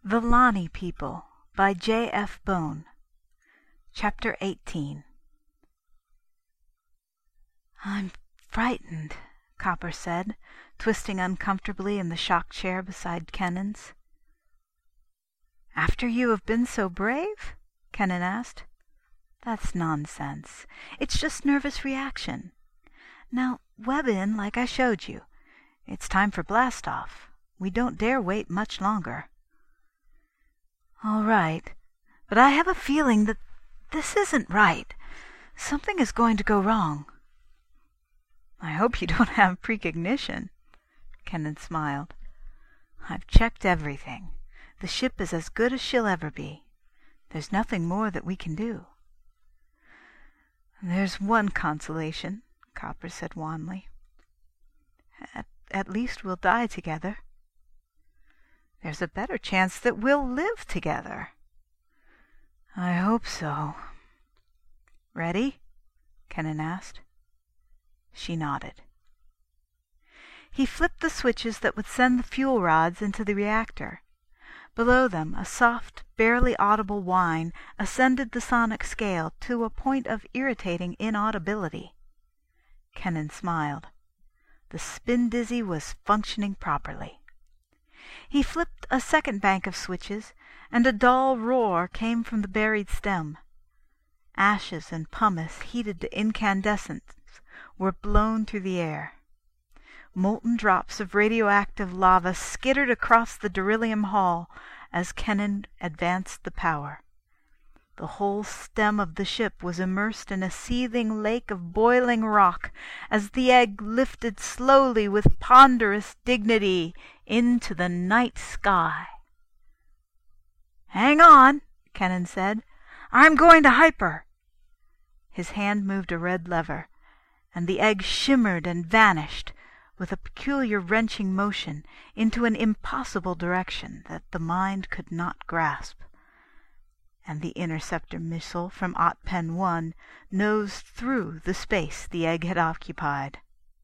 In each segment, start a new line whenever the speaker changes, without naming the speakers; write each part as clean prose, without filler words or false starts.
The Lonnie People by J. F. Bone. Chapter 18. "I'm frightened," Copper said, twisting uncomfortably in the shock chair beside Kennan's. "After you have been so brave?" Kennan asked. "That's nonsense. It's just nervous reaction. Now, web in like I showed you. It's time for blast-off. We don't dare wait much longer." "All right, but I have a feeling that this isn't right. Something is going to go wrong." "I hope you don't have precognition." Kennan smiled. "I've checked everything. The ship is as good as she'll ever be. There's nothing more that we can do." "There's one consolation," Copper said wanly. At least we'll die together." "There's a better chance that we'll live together." "I hope so." "Ready?" Kennan asked. She nodded. He flipped the switches that would send the fuel rods into the reactor. Below them, a soft, barely audible whine ascended the sonic scale to a point of irritating inaudibility. Kennan smiled. The spin-dizzy was functioning properly. He flipped a second bank of switches, and a dull roar came from the buried stem. Ashes and pumice heated to incandescence were blown through the air. Molten drops of radioactive lava skittered across the beryllium hull as Kennan advanced the power. The whole stem of the ship was immersed in a seething lake of boiling rock as the egg lifted slowly with ponderous dignity into the night sky. "Hang on," Kennan said. "I'm going to hyper." His hand moved a red lever, and the egg shimmered and vanished with a peculiar wrenching motion into an impossible direction that the mind could not grasp. And the interceptor missile from Otpen 1 nosed through the space the egg had occupied.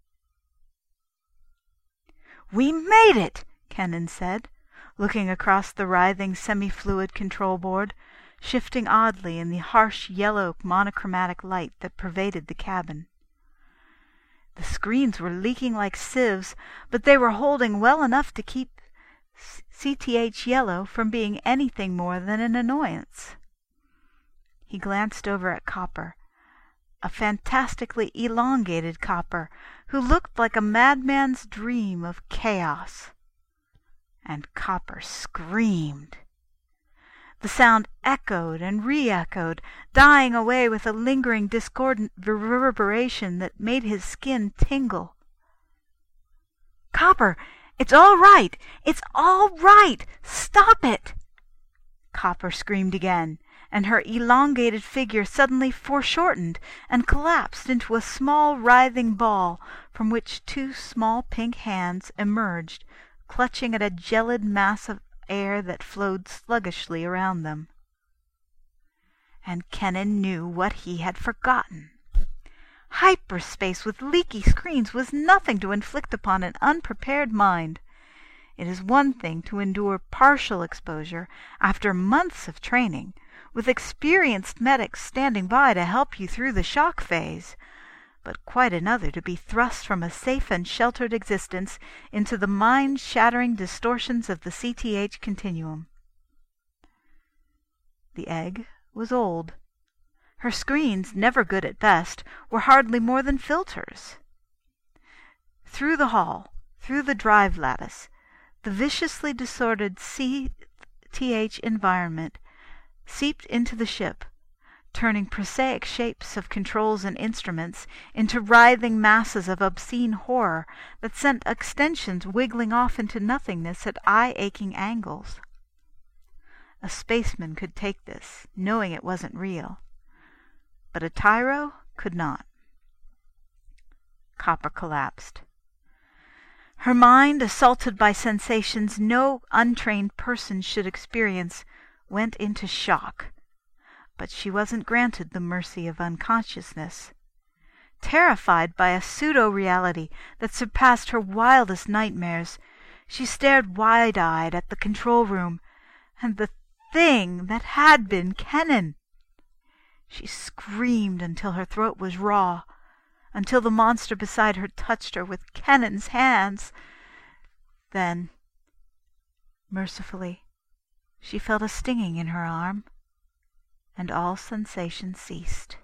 "We made it!" Kennan said, looking across the writhing semi-fluid control board, shifting oddly in the harsh yellow monochromatic light that pervaded the cabin. The screens were leaking like sieves, but they were holding well enough to keep CTH Yellow from being anything more than an annoyance. He glanced over at Copper, a fantastically elongated Copper who looked like a madman's dream of chaos. And Copper screamed. The sound echoed and re-echoed, dying away with a lingering discordant reverberation that made his skin tingle. "Copper, it's all right! It's all right! Stop it!" Copper screamed again, and her elongated figure suddenly foreshortened and collapsed into a small writhing ball from which two small pink hands emerged, clutching at a gelid mass of air that flowed sluggishly around them. And Kennan knew what he had forgotten. Hyperspace with leaky screens was nothing to inflict upon an unprepared mind. It is one thing to endure partial exposure after months of training, with experienced medics standing by to help you through the shock phase, but quite another to be thrust from a safe and sheltered existence into the mind-shattering distortions of the CTH continuum. The egg was old. Her screens, never good at best, were hardly more than filters. Through the hall, through the drive lattice, the viciously disordered CTH environment seeped into the ship, turning prosaic shapes of controls and instruments into writhing masses of obscene horror that sent extensions wiggling off into nothingness at eye-aching angles. A spaceman could take this, knowing it wasn't real, but a tyro could not. Copper collapsed. Her mind, assaulted by sensations no untrained person should experience, went into shock. But she wasn't granted the mercy of unconsciousness. Terrified by a pseudo-reality that surpassed her wildest nightmares, she stared wide-eyed at the control room, And the thing that had been Kennan! She screamed until her throat was raw, until the monster beside her touched her with Kennan's hands. Then, mercifully, she felt a stinging in her arm, and all sensation ceased.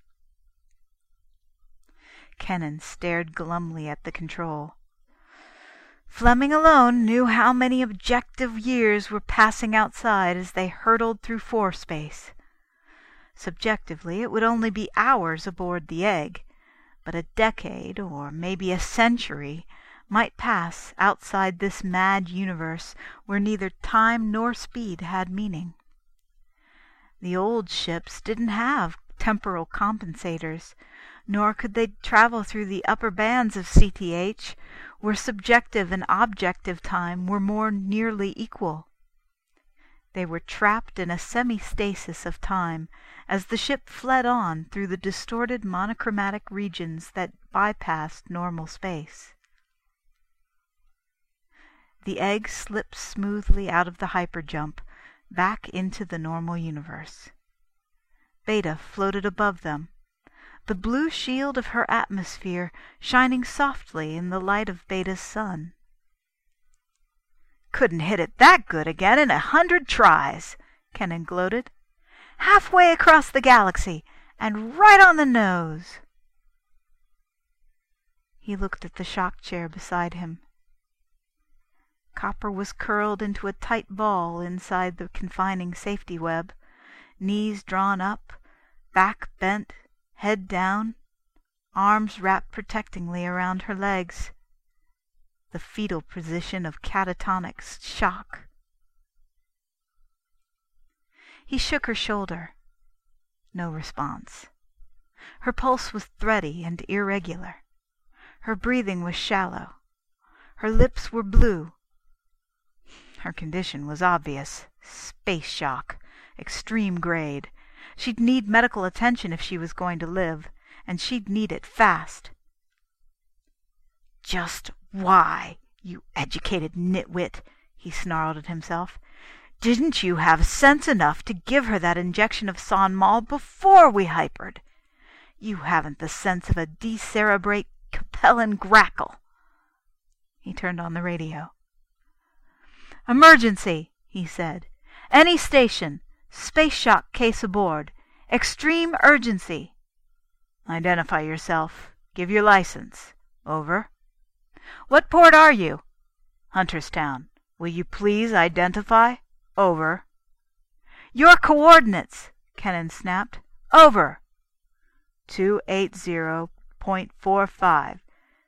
Kennan stared glumly at the control. Fleming alone knew how many objective years were passing outside as they hurtled through forespace. Subjectively, it would only be hours aboard the egg, but a decade, or maybe a century, might pass outside this mad universe where neither time nor speed had meaning. The old ships didn't have temporal compensators, nor could they travel through the upper bands of CTH, where subjective and objective time were more nearly equal. They were trapped in a semi-stasis of time as the ship fled on through the distorted monochromatic regions that bypassed normal space. The egg slipped smoothly out of the hyperjump, back into the normal universe. Beta floated above them, the blue shield of her atmosphere shining softly in the light of Beta's sun. "Couldn't hit it that good again in 100 tries," Kennan gloated. "Halfway across the galaxy, and right on the nose." He looked at the shock chair beside him. Copper was curled into a tight ball inside the confining safety web, knees drawn up, back bent, head down, arms wrapped protectingly around her legs. The fetal position of catatonic shock. He shook her shoulder. No response. Her pulse was thready and irregular. Her breathing was shallow. Her lips were blue. Her condition was obvious. Space shock. Extreme grade. She'd need medical attention if she was going to live, and she'd need it fast. "Just why, you educated nitwit," he snarled at himself, "didn't you have sense enough to give her that injection of Sonmol before we hypered? You haven't the sense of a decerebrate Capellan grackle." He turned on the radio. "Emergency," he said. "Any station. Space shock case aboard. Extreme urgency." "Identify yourself. Give your license." "Over." "What port are you?" "Hunterstown. Will you please identify?" "Over." "Your coordinates," Kennan snapped. "Over." 280.45.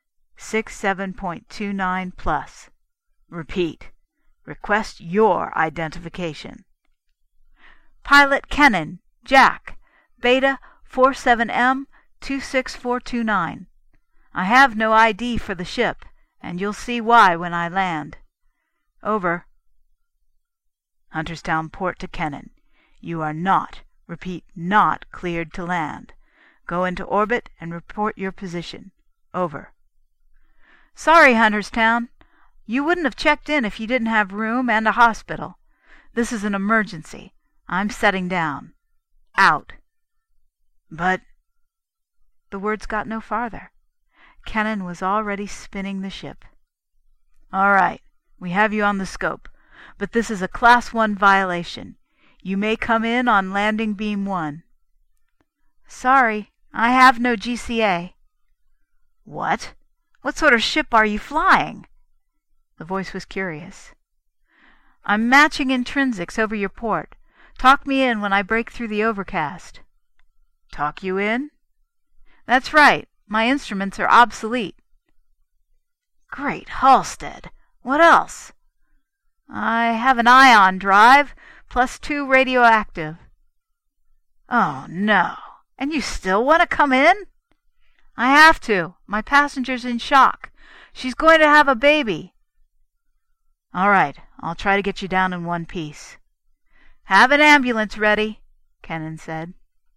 67.29 plus. Repeat. Request your identification. "Pilot Kennan, Jack, Beta 47M 26429. I have no ID for the ship, and you'll see why when I land." "Over." "Hunterstown port to Kennan. You are not, repeat, not cleared to land. Go into orbit and report your position. Over." "Sorry, Hunterstown. You wouldn't have checked in if you didn't have room and a hospital. This is an emergency. I'm setting down. Out." "But—" The words got no farther. Kennan was already spinning the ship. "All right. We have you on the scope. But this is a Class 1 violation. You may come in on landing beam 1. "Sorry. I have no GCA." "What? What sort of ship are you flying?" The voice was curious. "I'm matching intrinsics over your port. Talk me in when I break through the overcast." "Talk you in?" "That's right. My instruments are obsolete." "Great Halstead! What else?" "I have an ion drive, plus 2 radioactive." "Oh, no. And you still want to come in?" "I have to. My passenger's in shock. She's going to have a baby." "All right. I'll try to get you down in one piece." "Have an ambulance ready," Kennan said.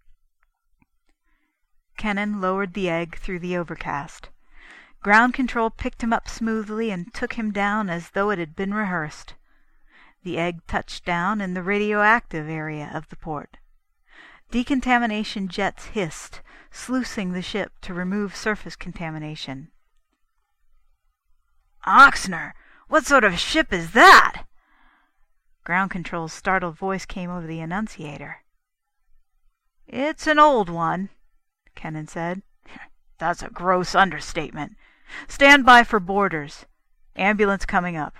Kennan lowered the egg through the overcast. Ground control picked him up smoothly and took him down as though it had been rehearsed. The egg touched down in the radioactive area of the port. Decontamination jets hissed, sluicing the ship to remove surface contamination.
"Oxner, what sort of ship is that?"
Ground Control's startled voice came over the annunciator. "It's an old one," Kennan said.
"That's a gross understatement.
Stand by for boarders. Ambulance coming up."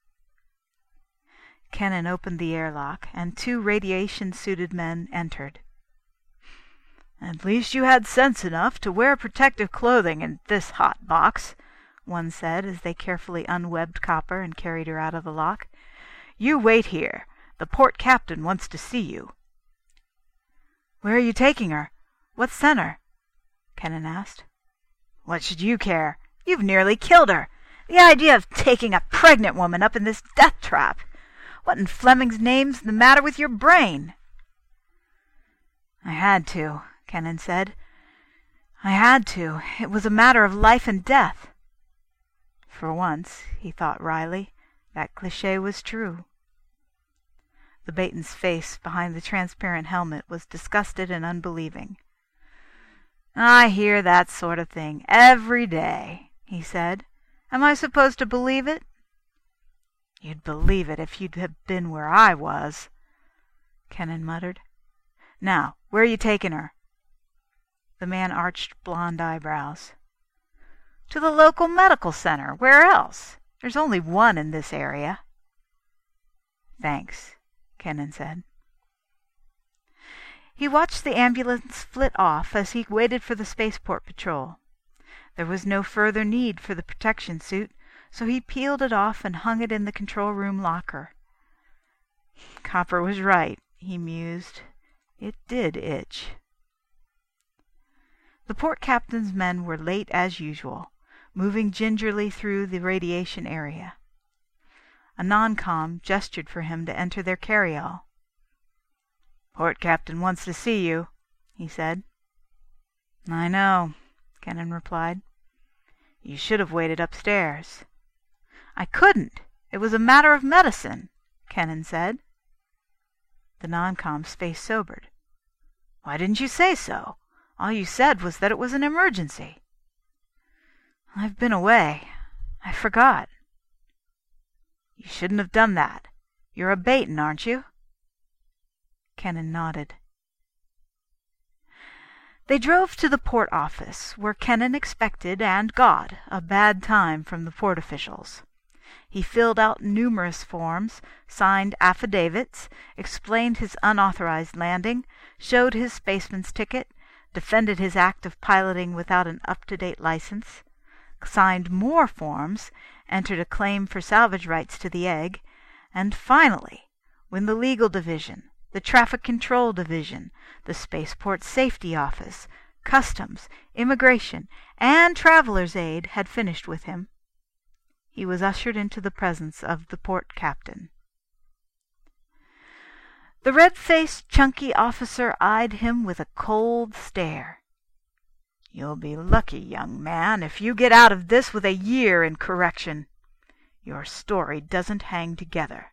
Kennan opened the airlock, and 2 radiation-suited men entered.
"At least you had sense enough to wear protective clothing in this hot box,"
one said as they carefully unwebbed Copper and carried her out of the lock.
"You wait here. The port captain wants to see you."
"Where are you taking her? What center?" Kennan asked.
"What should you care? You've nearly killed her. The idea of taking a pregnant woman up in this death trap. What in Fleming's name's the matter with your brain?"
"I had to," Kennan said. "I had to. It was a matter of life and death." For once, he thought wryly, that cliché was true. The Baton's face behind the transparent helmet was disgusted and unbelieving.
"I hear that sort of thing every day," he said. "Am I supposed to believe it?"
"You'd believe it if you'd have been where I was," Kennan muttered. "Now, where are you taking her?" The man arched blond eyebrows.
"To the local medical center. Where else? There's only one in this area."
"Thanks," Kennan said. He watched the ambulance flit off as he waited for the spaceport patrol. There was no further need for the protection suit, so he peeled it off and hung it in the control room locker. Copper was right, he mused. It did itch. The port captain's men were late as usual, moving gingerly through the radiation area. A non-com gestured for him to enter their carryall.
"Port captain wants to see you," he said.
"I know," Kennan replied.
"You should have waited upstairs."
"I couldn't. It was a matter of medicine," Kennan said. The non-com's face sobered.
"Why didn't you say so? All you said was that it was an emergency."
"I've been away. I forgot."
"You shouldn't have done that. You're a Baton, aren't you?"
Kennan nodded. They drove to the port office, where Kennan expected and got a bad time from the port officials. He filled out numerous forms, signed affidavits, explained his unauthorized landing, showed his spaceman's ticket, defended his act of piloting without an up-to-date license, signed more forms, entered a claim for salvage rights to the egg, and finally, when the legal division, the traffic control division, the spaceport safety office, customs, immigration, and traveler's aid had finished with him, he was ushered into the presence of the port captain. The red-faced, chunky officer eyed him with a cold stare.
"You'll be lucky, young man, if you get out of this with a year in correction. Your story doesn't hang together."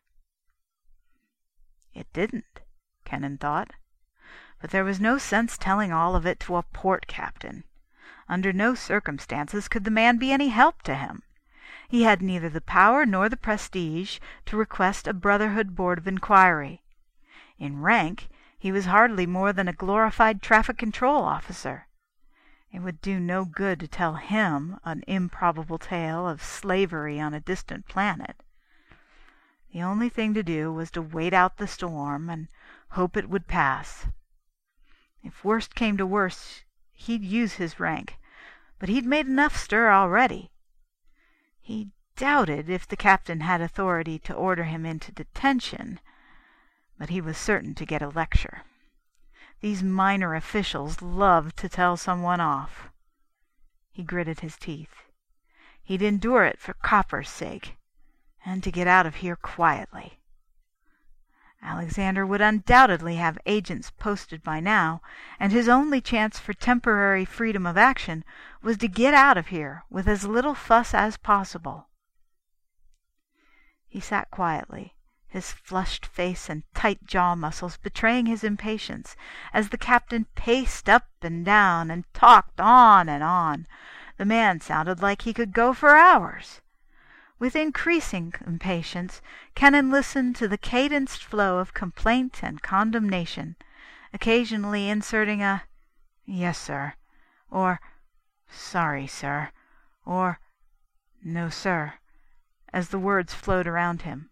It didn't, Kennan thought. But there was no sense telling all of it to a port captain. Under no circumstances could the man be any help to him. He had neither the power nor the prestige to request a Brotherhood Board of Inquiry. In rank, he was hardly more than a glorified traffic control officer. It would do no good to tell him an improbable tale of slavery on a distant planet. The only thing to do was to wait out the storm and hope it would pass. If worst came to worst, he'd use his rank, but he'd made enough stir already. He doubted if the captain had authority to order him into detention, but he was certain to get a lecture. These minor officials loved to tell someone off. He gritted his teeth. He'd endure it for Copper's sake, and to get out of here quietly. Alexander would undoubtedly have agents posted by now, and his only chance for temporary freedom of action was to get out of here with as little fuss as possible. He sat quietly, his flushed face and tight jaw muscles betraying his impatience as the captain paced up and down and talked on and on. The man sounded like he could go for hours. With increasing impatience, Kennan listened to the cadenced flow of complaint and condemnation, occasionally inserting a "Yes, sir," or "Sorry, sir," or "No, sir," as the words flowed around him.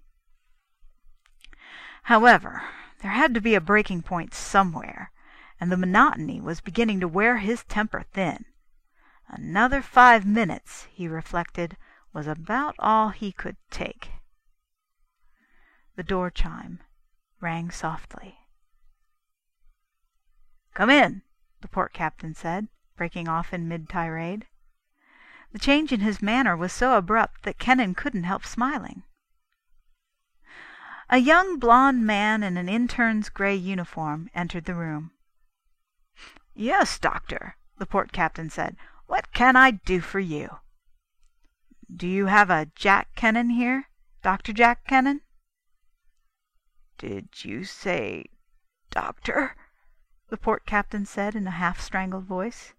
However, there had to be a breaking point somewhere, and the monotony was beginning to wear his temper thin. Another 5 minutes, he reflected, was about all he could take. The door chime rang softly. "Come in," the port captain said, breaking off in mid-tirade. The change in his manner was so abrupt that Kennan couldn't help smiling. A young blond man in an intern's gray uniform entered the room. "Yes, doctor," the port captain said. "What can I do for you?" "Do you have a Jack Kennan here? Dr. Jack Kennan?" "Did you say doctor?" the port captain said in a half-strangled voice.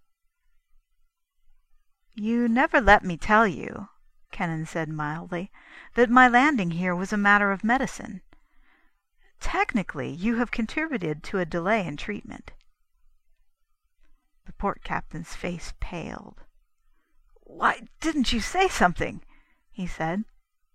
"You never let me tell you," Kennan said mildly, "that my landing here was a matter of medicine. Technically, you have contributed to a delay in treatment." The port captain's face paled. "Why didn't you say something?" he said.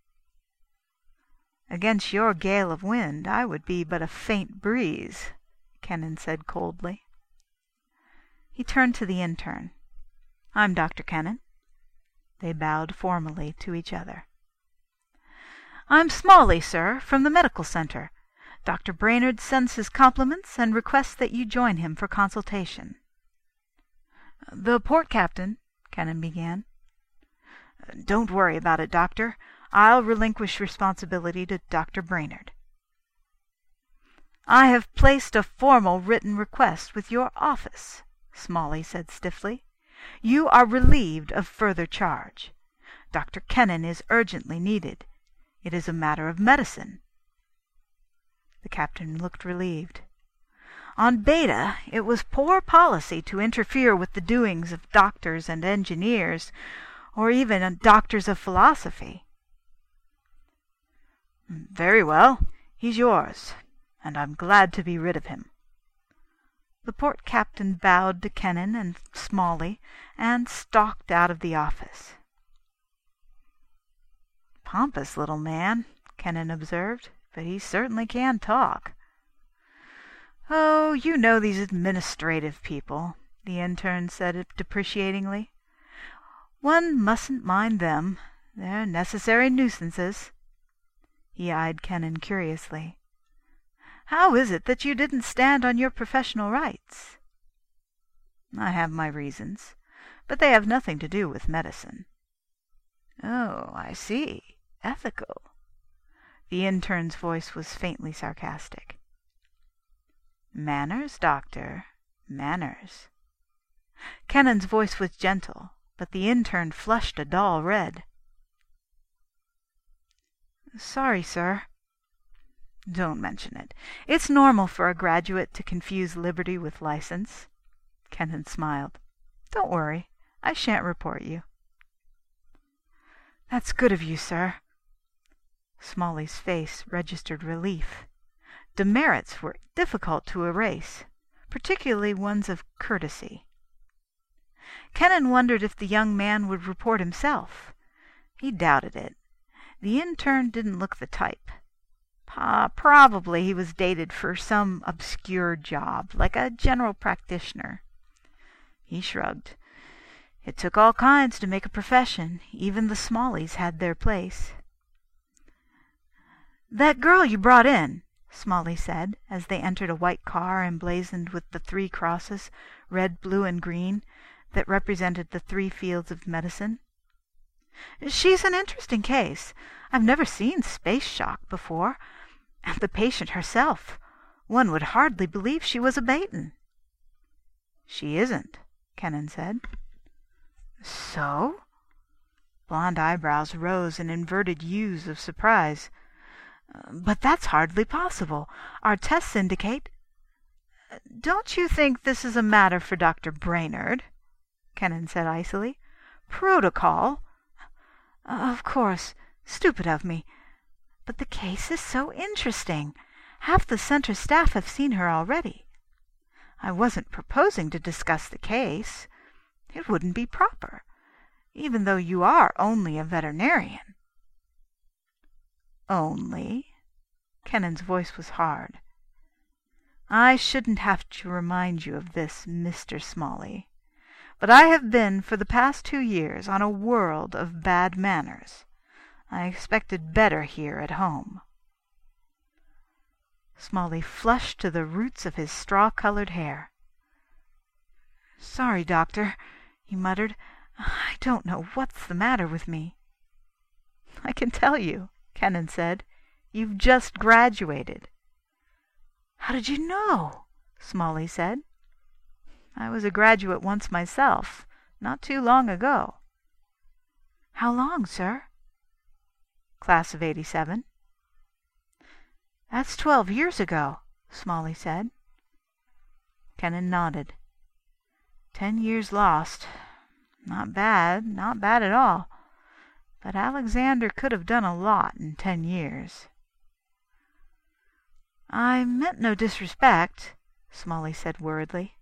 "Against your gale of wind I would be but a faint breeze," Kennan said coldly. He turned to the intern. "I'm Dr. Kennan." They bowed formally to each other. "I'm Smalley, sir, from the medical center. Dr. Brainerd sends his compliments and requests that you join him for consultation." "The port captain," Kennan began. "Don't worry about it, doctor. I'll relinquish responsibility to Dr. Brainerd." "I have placed a formal written request with your office," Smalley said stiffly. "You are relieved of further charge. Dr. Kennan is urgently needed. It is a matter of medicine." The captain looked relieved. On Beta, it was poor policy to interfere with the doings of doctors and engineers, or even doctors of philosophy. "Very well. He's yours, and I'm glad to be rid of him." The port captain bowed to Kennan and Smalley and stalked out of the office. "Pompous little man," Kennan observed, "but he certainly can talk." "Oh, you know these administrative people," the intern said depreciatingly. "One mustn't mind them. They're necessary nuisances." He eyed Kennan curiously. "How is it that you didn't stand on your professional rights?" "I have my reasons, but they have nothing to do with medicine." "Oh, I see. Ethical." The intern's voice was faintly sarcastic. "Manners, doctor, manners." Kennan's voice was gentle, but the intern flushed a dull red. "Sorry, sir." "Don't mention it. It's normal for a graduate to confuse liberty with license." Kennan smiled. "Don't worry. I shan't report you." "That's good of you, sir." Smalley's face registered relief. Demerits were difficult to erase, particularly ones of courtesy. Kennan wondered if the young man would report himself. He doubted it. The intern didn't look the type. Probably he was dated for some obscure job, like a general practitioner. He shrugged. It took all kinds to make a profession. Even the Smalleys had their place. "That girl you brought in," Smalley said, as they entered a white car emblazoned with the 3 crosses, red, blue, and green, that represented the 3 fields of medicine. "She's an interesting case. I've never seen space shock before. And the patient herself. One would hardly believe she was a Baton." "She isn't," Kennan said. "So?" Blond eyebrows rose in inverted U's of surprise. But that's hardly possible. Our tests indicate—" "Don't you think this is a matter for Dr. Brainerd?" Kennan said icily. "Protocol? Of course. Stupid of me. But the case is so interesting. Half the center staff have seen her already. I wasn't proposing to discuss the case. It wouldn't be proper, even though you are only a veterinarian." "Only?" Kennan's voice was hard. "I shouldn't have to remind you of this, Mr. Smalley, but I have been for the past 2 years on a world of bad manners. I expected better here at home." Smalley flushed to the roots of his straw-colored hair. "Sorry, Doctor," he muttered. "I don't know what's the matter with me." "I can tell you," Kennan said. "You've just graduated." "How did you know?" Smalley said. "I was a graduate once myself, not too long ago." "How long, sir?" "Class of '87." "That's 12 years ago," Smalley said. Kennan nodded. 10 years lost. Not bad at all. But Alexander could have done a lot in 10 years. "I meant no disrespect," Smalley said worriedly.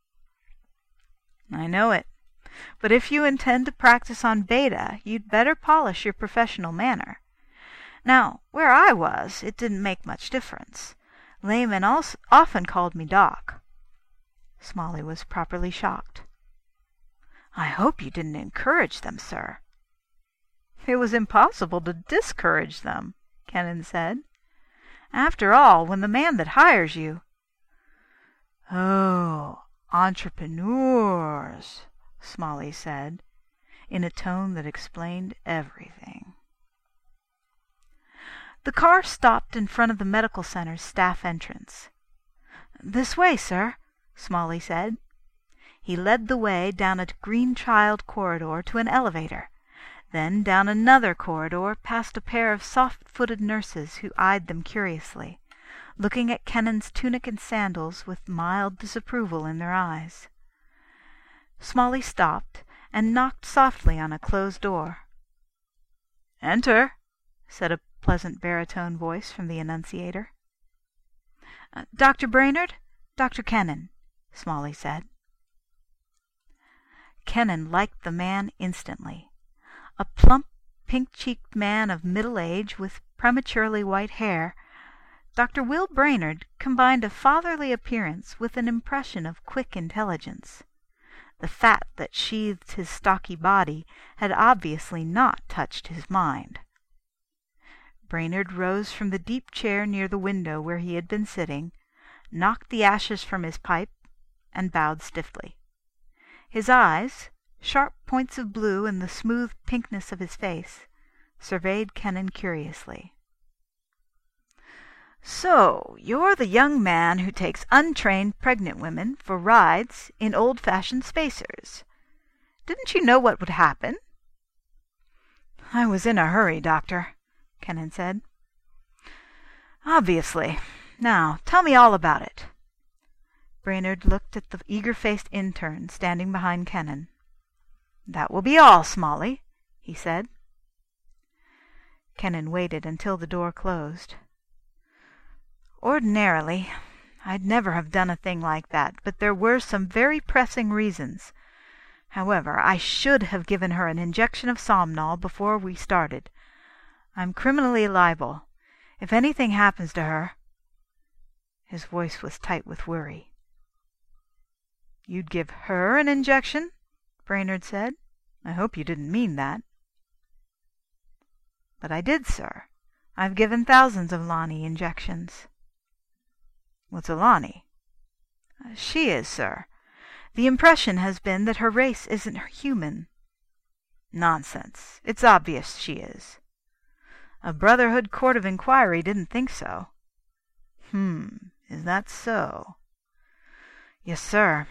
"I know it. But if you intend to practice on Beta, you'd better polish your professional manner. Now, where I was, it didn't make much difference. Laymen often called me Doc." Smalley was properly shocked. "I hope you didn't encourage them, sir." "It was impossible to discourage them," Kennan said. "After all, when the man that hires you—" "Oh, entrepreneurs," Smalley said, in a tone that explained everything. The car stopped in front of the medical center's staff entrance. "This way, sir," Smalley said. He led the way down a green-tiled corridor to an elevator, then down another corridor past a pair of soft-footed nurses who eyed them curiously, looking at Kennan's tunic and sandals with mild disapproval in their eyes. Smalley stopped and knocked softly on a closed door. "Enter," said a pleasant baritone voice from the annunciator. "Dr. Brainerd? Dr. Kennan," Smalley said. Kennan liked the man instantly. A plump, pink-cheeked man of middle age with prematurely white hair, Dr. Will Brainerd combined a fatherly appearance with an impression of quick intelligence. The fat that sheathed his stocky body had obviously not touched his mind. Brainerd rose from the deep chair near the window where he had been sitting, knocked the ashes from his pipe, and bowed stiffly. His eyes, sharp points of blue in the smooth pinkness of his face, surveyed Kennan curiously. "So you're the young man who takes untrained pregnant women for rides in old-fashioned spacers. Didn't you know what would happen?" "I was in a hurry, Doctor," Kennan said. "Obviously. Now, tell me all about it." Brainerd looked at the eager-faced intern standing behind Kennan. "That will be all, Smalley," he said. Kennan waited until the door closed. "Ordinarily, I'd never have done a thing like that, but there were some very pressing reasons. However, I should have given her an injection of Somnol before we started. I'm criminally liable. If anything happens to her—" His voice was tight with worry. "You'd give her an injection?" Brainerd said. "I hope you didn't mean that." "But I did, sir. I've given thousands of Lonnie injections." "What's a Lonnie?" "She is, sir. The impression has been that her race isn't human." "Nonsense. It's obvious she is." "A Brotherhood court of inquiry didn't think so." Is that so?" "Yes, sir.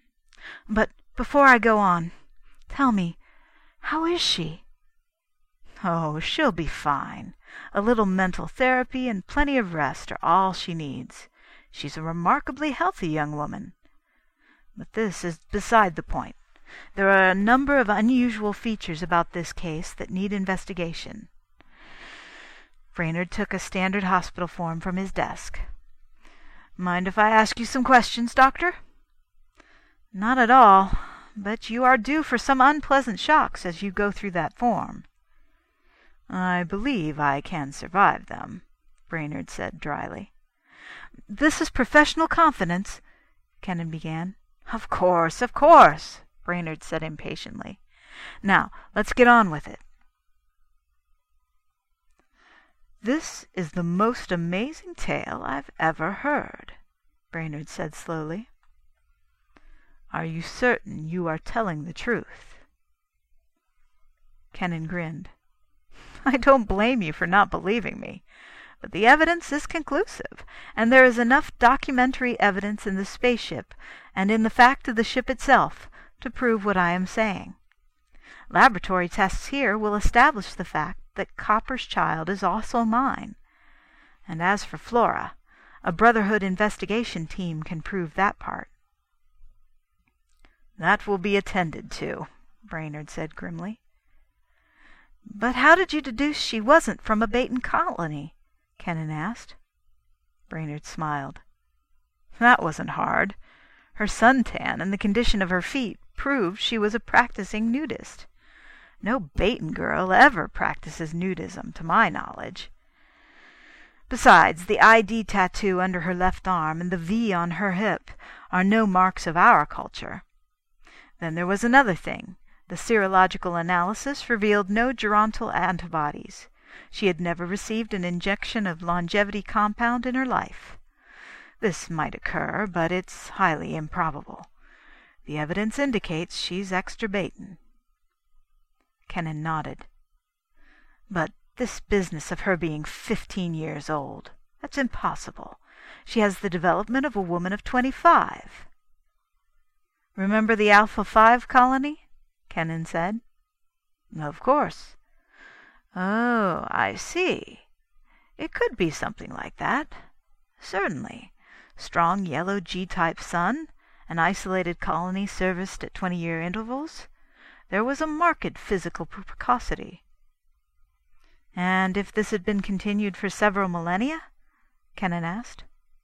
But before I go on, tell me, how is she?" Oh, she'll be fine. A little mental therapy and plenty of rest are all she needs. She's a remarkably healthy young woman. But this is beside the point. There are a number of unusual features about this case that need investigation. Brainerd took a standard hospital form from his desk. Mind if I ask you some questions, Doctor? Not at all, but you are due for some unpleasant shocks as you go through that form. I believe I can survive them, Brainerd said dryly. This is professional confidence, Kennan began. Of course, Brainerd said impatiently. Now, let's get on with it. This is the most amazing tale I've ever heard, Brainerd said slowly. Are you certain you are telling the truth? Kennan grinned. I don't blame you for not believing me, but the evidence is conclusive, and there is enough documentary evidence in the spaceship and in the fact of the ship itself to prove what I am saying. Laboratory tests here will establish the fact that Copper's child is also mine. And as for Flora, a Brotherhood investigation team can prove that part. That will be attended to, Brainerd said grimly. But how did you deduce she wasn't from a Baton colony? Kennan asked. Brainerd smiled. That wasn't hard. Her suntan and the condition of her feet proved she was a practicing nudist. No Baton girl ever practices nudism, to my knowledge. Besides, the ID tattoo under her left arm and the V on her hip are no marks of our culture. Then there was another thing. The serological analysis revealed no gerontal antibodies. She had never received an injection of longevity compound in her life. This might occur, but it's highly improbable. The evidence indicates she's extra Baton. Kennan nodded. But this business of her being 15 years old, that's impossible. She has the development of a woman of 25. Remember the Alpha 5 colony? Kennan said. Of course. Oh, I see. It could be something like that. Certainly. Strong yellow G-type sun, an isolated colony serviced at 20-year intervals. There was a marked physical precocity. And if this had been continued for several millennia? Kennan asked.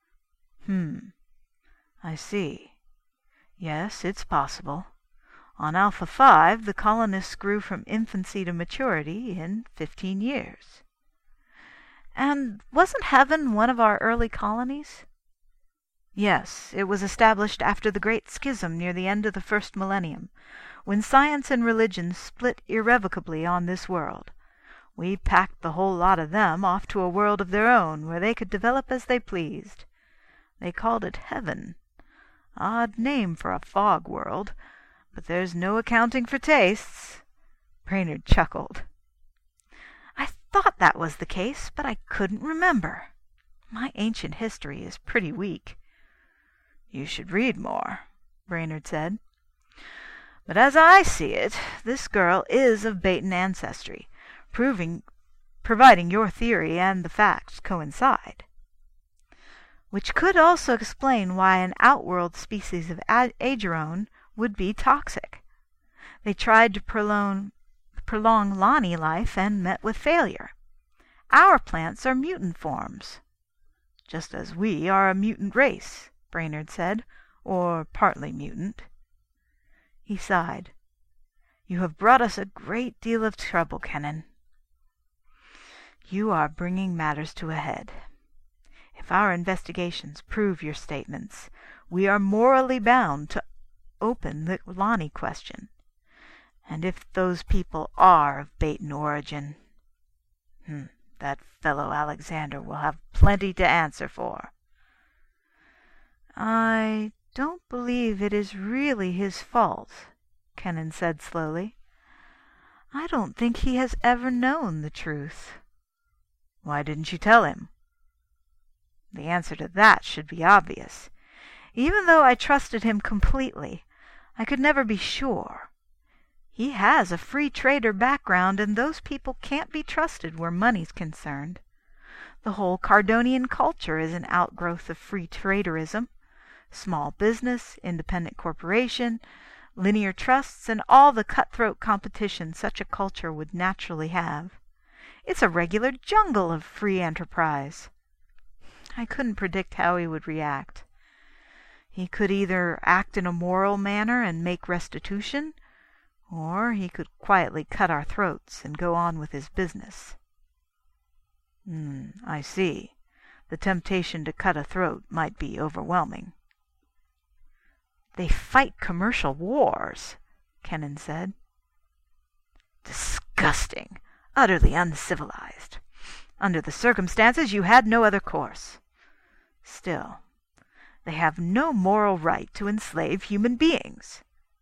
I see. Yes, it's possible. On Alpha 5, the colonists grew from infancy to maturity in 15 years. And wasn't Heaven one of our early colonies? Yes, it was established after the Great Schism near the end of the first millennium, when science and religion split irrevocably on this world. We packed the whole lot of them off to a world of their own where they could develop as they pleased. They called it Heaven. Odd name for a fog world. But there's no accounting for tastes. Brainerd chuckled. I thought that was the case, but I couldn't remember. My ancient history is pretty weak. You should read more, Brainerd said. But as I see it, this girl is of Baton ancestry, providing your theory and the facts coincide. Which could also explain why an outworld species of Ageron would be toxic. They tried to prolong Lonnie life and met with failure. Our plants are mutant forms. Just as we are a mutant race, Brainerd said, or partly mutant. He sighed. You have brought us a great deal of trouble, Kennan. You are bringing matters to a head. If our investigations prove your statements, we are morally bound to open the Lonnie question. And if those people are of Baton origin, that fellow Alexander will have plenty to answer for. I don't believe it is really his fault, Kennan said slowly. I don't think he has ever known the truth. Why didn't you tell him? The answer to that should be obvious. Even though I trusted him completely, I could never be sure. He has a free trader background, and those people can't be trusted where money's concerned. The whole Cardonian culture is an outgrowth of free traderism. Small business, independent corporation, linear trusts, and all the cutthroat competition such a culture would naturally have. It's a regular jungle of free enterprise. I couldn't predict how he would react. He could either act in a moral manner and make restitution, or he could quietly cut our throats and go on with his business. I see. The temptation to cut a throat might be overwhelming. They fight commercial wars, Kennan said. Disgusting. Utterly uncivilized. Under the circumstances, you had no other course. Still, they have no moral right to enslave human beings.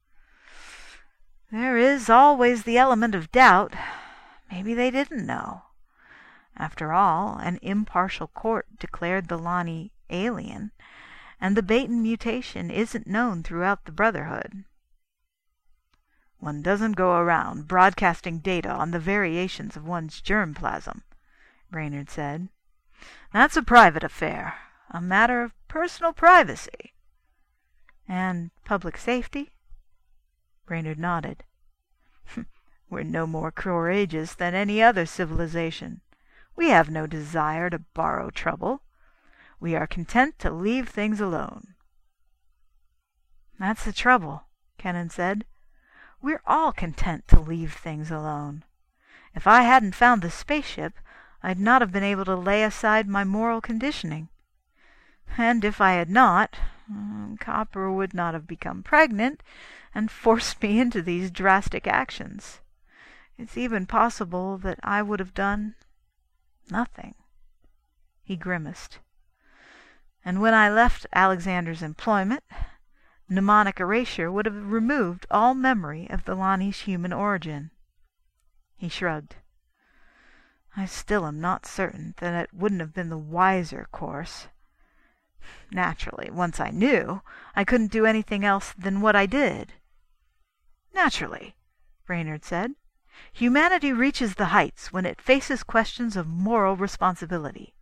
There is always the element of doubt. Maybe they didn't know. After all, an impartial court declared the Lonnie alien, and the Baton mutation isn't known throughout the Brotherhood. One doesn't go around broadcasting data on the variations of one's germplasm, Brainerd said. That's a private affair, a matter of personal privacy. And public safety? Brainerd nodded. We're no more courageous than any other civilization. We have no desire to borrow trouble. We are content to leave things alone. That's the trouble, Kennan said. We're all content to leave things alone. If I hadn't found the spaceship, I'd not have been able to lay aside my moral conditioning. And if I had not, Copper would not have become pregnant and forced me into these drastic actions. It's even possible that I would have done nothing. He grimaced. And when I left Alexander's employment, mnemonic erasure would have removed all memory of the Lonnie's human origin. He shrugged. I still am not certain that it wouldn't have been the wiser course. Naturally, once I knew, I couldn't do anything else than what I did. Naturally, Brainerd said. Humanity reaches the heights when it faces questions of moral responsibility.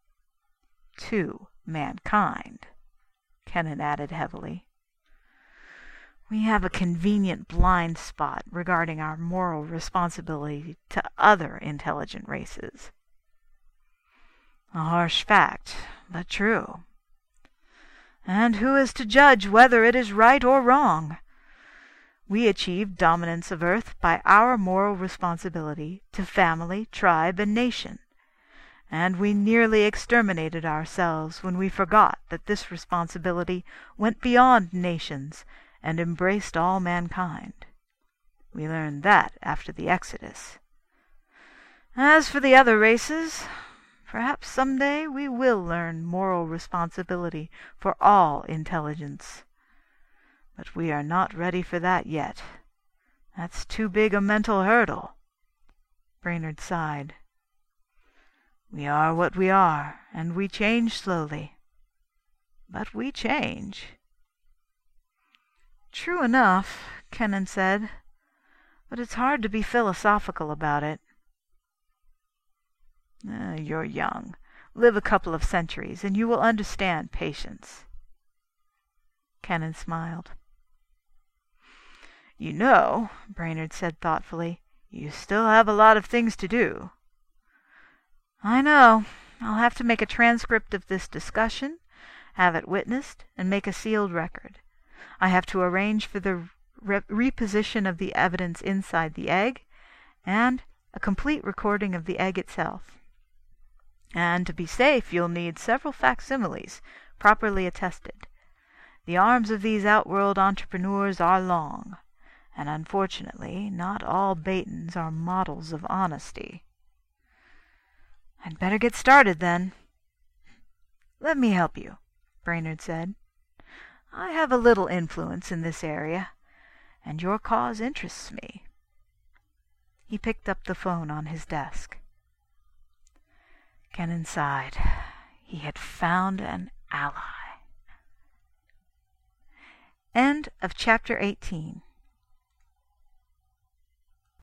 To mankind, Kennan added heavily. We have a convenient blind spot regarding our moral responsibility to other intelligent races. A harsh fact, but true. And who is to judge whether it is right or wrong? We achieved dominance of Earth by our moral responsibility to family, tribe, and nation, and we nearly exterminated ourselves when we forgot that this responsibility went beyond nations and embraced all mankind. We learned that after the Exodus. As for the other races, perhaps someday we will learn moral responsibility for all intelligence. But we are not ready for that yet. That's too big a mental hurdle. Brainerd sighed. We are what we are, and we change slowly. But we change. True enough, Kennan said, but it's hard to be philosophical about it. You're young. Live a couple of centuries, and you will understand patience. Kennan smiled. You know, Brainerd said thoughtfully, you still have a lot of things to do. I know. I'll have to make a transcript of this discussion, have it witnessed, and make a sealed record. I have to arrange for the reposition of the evidence inside the egg, and a complete recording of the egg itself. And to be safe, you'll need several facsimiles, properly attested. The arms of these outworld entrepreneurs are long, and unfortunately, not all Batons are models of honesty. I'd better get started, then. Let me help you, Brainerd said. I have a little influence in this area, and your cause interests me. He picked up the phone on his desk. Kennan sighed. He had found an ally. End of chapter 18.